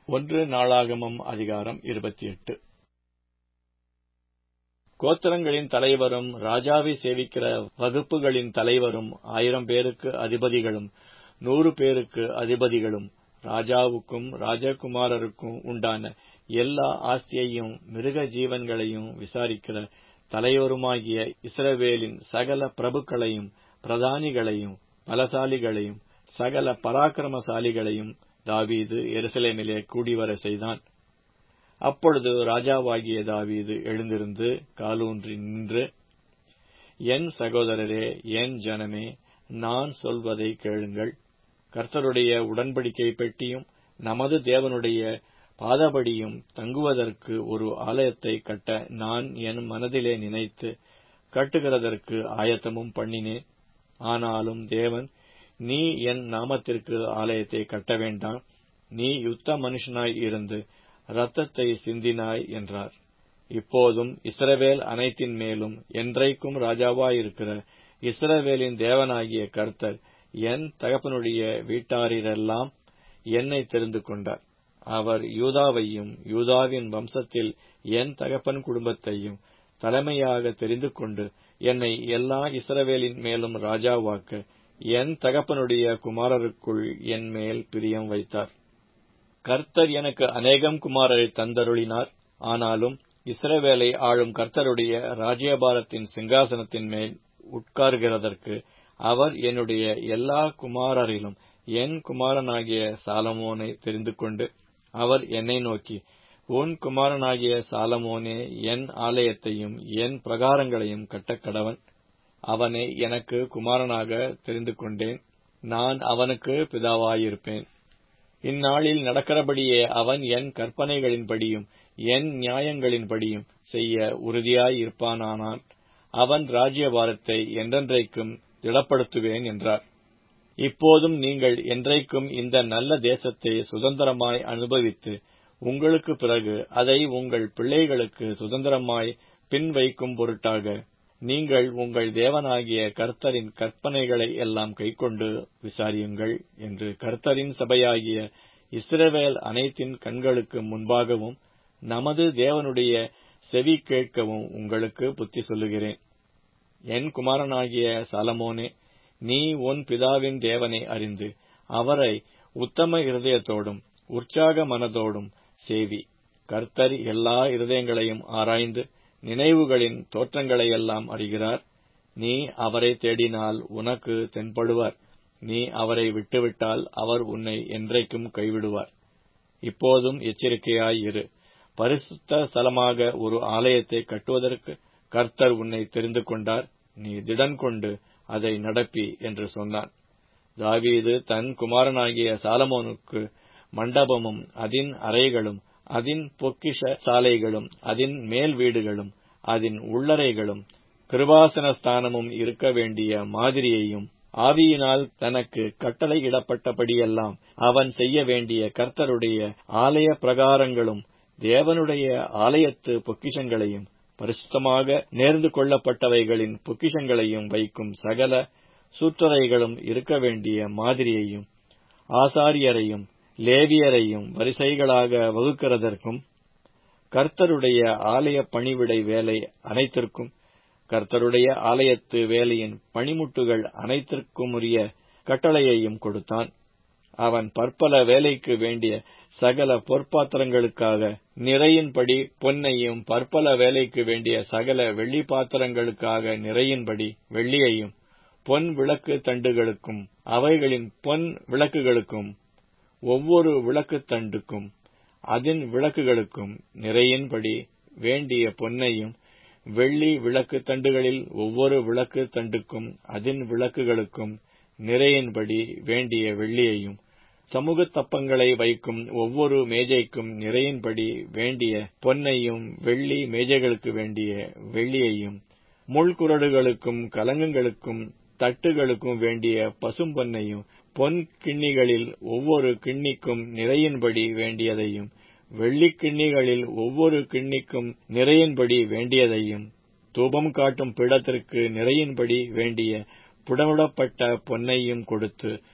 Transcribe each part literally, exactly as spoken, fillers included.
ஒன்று நாளாகமம் அதிகாரம் இருபத்தி எட்டு. கோத்திரங்களின் தலைவரும் ராஜாவை சேவிக்கிற வகுப்புகளின் தலைவரும் ஆயிரம் பேருக்கு அதிபதிகளும் நூறு பேருக்கு அதிபதிகளும் ராஜாவுக்கும் ராஜகுமாரருக்கும் உண்டான எல்லா ஆஸ்தியையும் மிருக ஜீவன்களையும் விசாரிக்கிற தலைவருமாகிய இஸ்ரவேலின் சகல பிரபுக்களையும் பிரதானிகளையும் பலசாலிகளையும் சகல பராக்கிரமசாலிகளையும் தாவீது எருசலேமிலே கூடிவர செய்தான். அப்பொழுது ராஜாவாகிய தாவீது எழுந்திருந்து காலூன்றி நின்று, என் சகோதரரே, என் ஜனமே, நான் சொல்வதை கேளுங்கள். கர்த்தருடைய உடன்படிக்கை பெட்டியும் நமது தேவனுடைய பாதபடியும் தங்குவதற்கு ஒரு ஆலயத்தை கட்ட நான் என் மனதிலே நினைத்து கட்டுகிறதற்கு ஆயத்தமும் பண்ணினேன். ஆனாலும் தேவன், நீ என் நாமத்திற்கு ஆலயத்தை கட்ட வேண்டாம், நீ யுத்த மனுஷனாய் இருந்து இரத்தத்தை சிந்தினாய் என்றார். இப்போதும் இஸ்ரவேல் அனைத்தின் மேலும் என்றைக்கும் ராஜாவாயிருக்கிற இஸ்ரவேலின் தேவனாகிய கர்த்தர் என் தகப்பனுடைய வீட்டாரிரெல்லாம் என்னை தெரிந்து கொண்டார். அவர் யூதாவையும் யூதாவின் வம்சத்தில் என் தகப்பன் குடும்பத்தையும் தலைமையாக தெரிந்து கொண்டு என்னை எல்லா இஸ்ரவேலின் மேலும் ராஜாவாக்க என் தகப்பனுடைய குமாரருக்குள் என் மேல் பிரியம் வைத்தார். கர்த்தர் எனக்கு அநேகம் குமாரரை தந்தருளினார். ஆனாலும் இஸ்ரவேலை ஆளும் கர்த்தருடைய ராஜ்யபாரத்தின் சிங்காசனத்தின் மேல் உட்கார்கிறதற்கு அவர் என்னுடைய எல்லா குமாரரிலும் என் குமாரனாகிய சாலமோனை தெரிந்து கொண்டு அவர் என்னை நோக்கி, உன் குமாரனாகிய சாலமோனே என் ஆலயத்தையும் என் பிரகாரங்களையும் கட்டக்கடவன். அவனை எனக்கு குமாரனாக தெரிந்து கொண்டேன், நான் அவனுக்கு பிதாவாயிருப்பேன். இந்நாளில் நடக்கிறபடியே அவன் என் கற்பனைகளின்படியும் என் நியாயங்களின்படியும் செய்ய உறுதியாயிருப்பானானால் அவன் ராஜ்யபாரத்தை என்றென்றைக்கும் திடப்படுத்துவேன் என்றார். இப்போதும் நீங்கள் என்றைக்கும் இந்த நல்ல தேசத்தை சுதந்திரமாய் அனுபவித்து உங்களுக்கு பிறகு அதை உங்கள் பிள்ளைகளுக்கு சுதந்திரமாய் பின் வைக்கும் பொருட்டாக நீங்கள் உங்கள் தேவனாகிய கர்த்தரின் கற்பனைகளை எல்லாம் கைக்கொண்டு விசாரியுங்கள் என்று கர்த்தரின் சபையாகிய இஸ்ரவேல் அனைத்தின் கண்களுக்கு முன்பாகவும் நமது தேவனுடைய செவி கேட்கவும் உங்களுக்கு புத்தி சொல்லுகிறேன். என் குமாரனாகிய சாலமோனே, நீ உன் பிதாவின் தேவனை அறிந்து அவரை உத்தம இருதயத்தோடும் உற்சாக மனதோடும் சேவி. கர்த்தர் எல்லா இருதயங்களையும் ஆராய்ந்து நினைவுகளின் தோற்றங்களையெல்லாம் அறிகிறார். நீ அவரை தேடினால் உனக்கு தென்படுவார், நீ அவரை விட்டுவிட்டால் அவர் உன்னை என்றைக்கும் கைவிடுவார். இப்போதும் எச்சரிக்கையாய் இரு. பரிசுத்த ஸ்தலமாக ஒரு ஆலயத்தை கட்டுவதற்கு கர்த்தர் உன்னை தெரிந்து கொண்டார், நீ திடன் கொண்டு அதை நடப்பி என்று சொன்னான். தாவீது தன் குமாரனாகிய சாலமோனுக்கு மண்டபமும் அதின் அறைகளும் அதின் பொக்கிஷ சாலைகளும் அதின் மேல் வீடுகளும் அதின் உள்ளறைகளும் கிருபாசன ஸ்தானமும் இருக்க வேண்டிய மாதிரியையும் ஆவியினால் தனக்கு கட்டளையிடப்பட்டபடியெல்லாம் அவன் செய்ய வேண்டிய கர்த்தருடைய ஆலய பிரகாரங்களும் தேவனுடைய ஆலயத்து பொக்கிஷங்களையும் பரிசுத்தமாக நேர்ந்து கொள்ளப்பட்டவைகளின் பொக்கிஷங்களையும் வைக்கும் சகல சுற்றறைகளும் இருக்க வேண்டிய மாதிரியையும் ஆசாரியரையும் லேவியரையும் வரிசைகளாக வகுக்கிறதற்கும் கர்த்தருடைய ஆலய பணிவிடை வேலை அனைத்திற்கும் கர்த்தருடைய ஆலயத்து வேலையின் பணிமுட்டுகள் அனைத்திற்குமுரிய கட்டளையையும் கொடுத்தான். அவன் பற்பல வேலைக்கு வேண்டிய சகல பொற்பாத்திரங்களுக்காக நிறையின்படி பொன்னையும் பற்பல வேலைக்கு வேண்டிய சகல வெள்ளி பாத்திரங்களுக்காக நிறையின்படி வெள்ளியையும் பொன் விளக்கு தண்டுகளுக்கும் அவைகளின் பொன் விளக்குகளுக்கும் ஒவ்வொரு விளக்கு தண்டுக்கும் அதின் விளக்குகளுக்கும் நிறையின்படி வேண்டிய பொன்னையும் வெள்ளி விளக்கு தண்டுகளில் ஒவ்வொரு விளக்கு தண்டுக்கும் அதின் விளக்குகளுக்கும் நிறையின்படி வேண்டிய வெள்ளியையும் சமூக தப்பங்களை வைக்கும் ஒவ்வொரு மேஜைக்கும் நிறையின்படி வேண்டிய பொன்னையும் வெள்ளி மேஜைகளுக்கு வேண்டிய வெள்ளியையும் முள்குரடுகளுக்கும் கலங்கங்களுக்கும் தட்டுகளுக்கும் வேண்டிய பசும்பொன்னையும் பொன் கிண்ணிகளில் ஒவ்வொரு கிண்ணிக்கும் நிறையின்படி வேண்டியதையும் வெள்ளிக் கிண்ணிகளில் ஒவ்வொரு கிண்ணிக்கும் நிறையின்படி வேண்டியதையும் தூபம் காட்டும் பீடத்திற்கு நிறையின்படி வேண்டிய புடமிடப்பட்ட பொன்னையும் கொடுத்து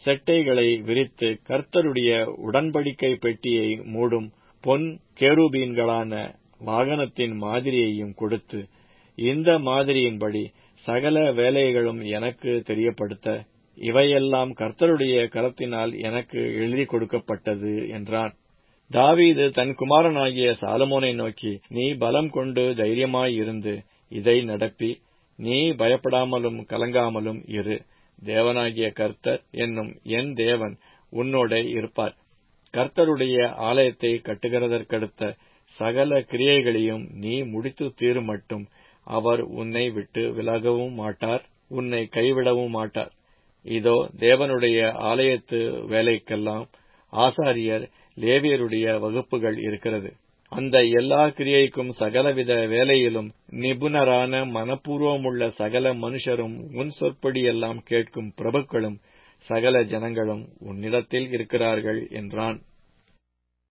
செட்டைகளை விரித்து கர்த்தருடைய உடன்படிக்கை பெட்டியை மூடும் பொன் கேருபீன்களான வாகனத்தின் மாதிரியையும் கொடுத்து, இந்த மாதிரியின்படி சகல வேலைகளும் எனக்கு தெரியப்படுத்த, இவையெல்லாம் கர்த்தருடைய கரத்தினால் எனக்கு எழுதி கொடுக்கப்பட்டது என்றான். தாவீது தன் குமாரனாகிய சாலமோனை நோக்கி, நீ பலம் கொண்டு தைரியமாயிருந்து இதை நடப்பி, நீ பயப்படாமலும் கலங்காமலும் இரு. தேவனாகிய கர்த்தர் என்னும் என் தேவன் உன்னோட இருப்பார். கர்த்தருடைய ஆலயத்தை கட்டுகிறதற்கடுத்த சகல கிரியைகளையும் நீ முடித்து தீரும் மட்டும் அவர் உன்னை விட்டு விலகவும் மாட்டார், உன்னை கைவிடவும் மாட்டார். இதோ, தேவனுடைய ஆலயத்து வேலைக்கெல்லாம் ஆசாரியர் லேவியருடைய வகுப்புகள் இருக்கிறது. அந்த எல்லா கிரியைக்கும் சகலவித வேலையிலும் நிபுணரான மனப்பூர்வமுள்ள சகல மனுஷரும் உன் சொற்படியெல்லாம் கேட்கும் பிரபுக்களும் சகல ஜனங்களும் உன்னிடத்தில் இருக்கிறார்கள் என்றான்.